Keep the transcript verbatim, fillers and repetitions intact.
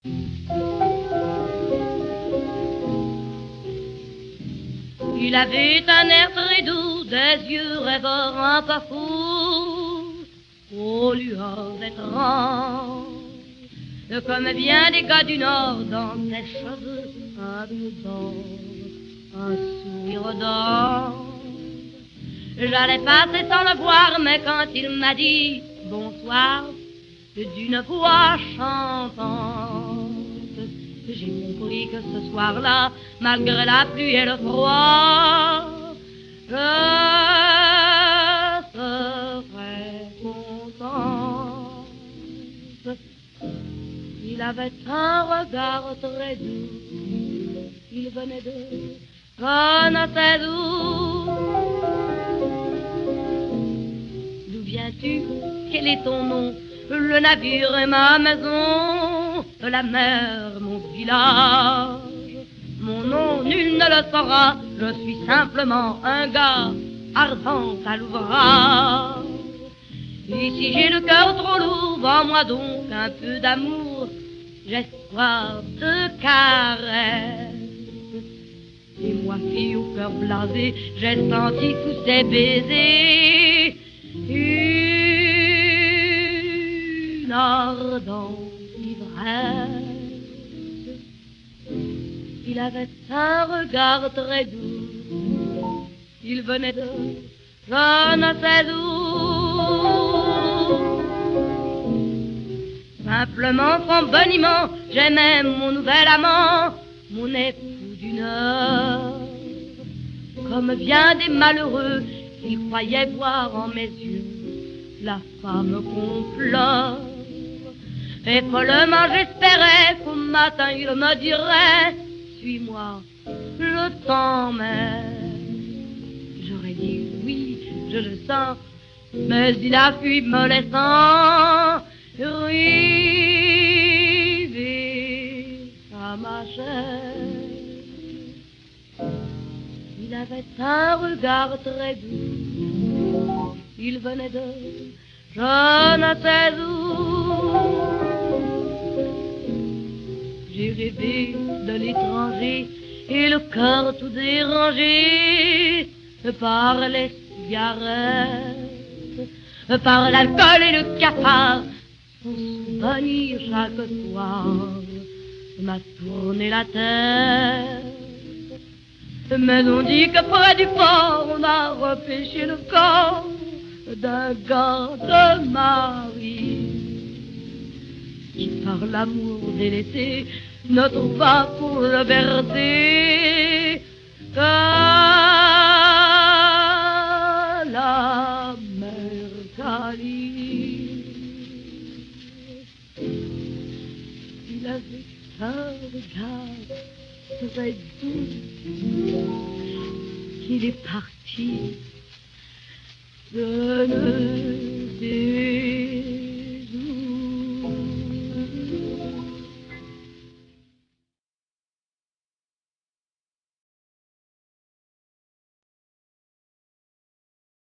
Il avait un air très doux, des yeux rêveurs un peu fous, aux lueurs étranges, comme bien des gars du Nord, dans ses cheveux un bleu d'or, un sourire d'or. J'allais passer sans le voir, mais quand il m'a dit bonsoir, d'une voix chantante, j'ai compris que ce soir-là, malgré la pluie et le froid, je serais contente. Il avait un regard très doux, il venait de je ne sais d'où. D'où viens-tu? Quel est ton nom? Le navire est ma maison, la mer mon village. Mon nom nul ne le saura, je suis simplement un gars ardent à l'ouvrage. Et si j'ai le cœur trop lourd, vends-moi donc un peu d'amour, j'espoir de caresse. Et moi, fille au cœur blasé, j'ai senti tous ces baisers une ardente ivresse. Il avait un regard très doux, il venait de je ne sais d'où. Simplement son boniment, j'aimais mon nouvel amant, mon époux d'une heure. Comme bien des malheureux, il croyait voir en mes yeux la femme qu'on pleure. Et follement j'espérais qu'au matin il me dirait suis-moi, je t'emmène. J'aurais dit oui, je le sens, mais il a fui me laissant river à ma chaise. Il avait un regard très doux, il venait de je ne sais où. J'ai rêvé de l'étranger et le cœur tout dérangé par les cigarettes, par l'alcool et le cafard. Son souvenir chaque soir m'a tourné la tête. Mais on dit que près du port on a repêché le corps d'un gars de Marie qui par l'amour délaissé ne trouva pour le bercer que la mer Cali. Il avait un regard très doux, il est parti, je ne sais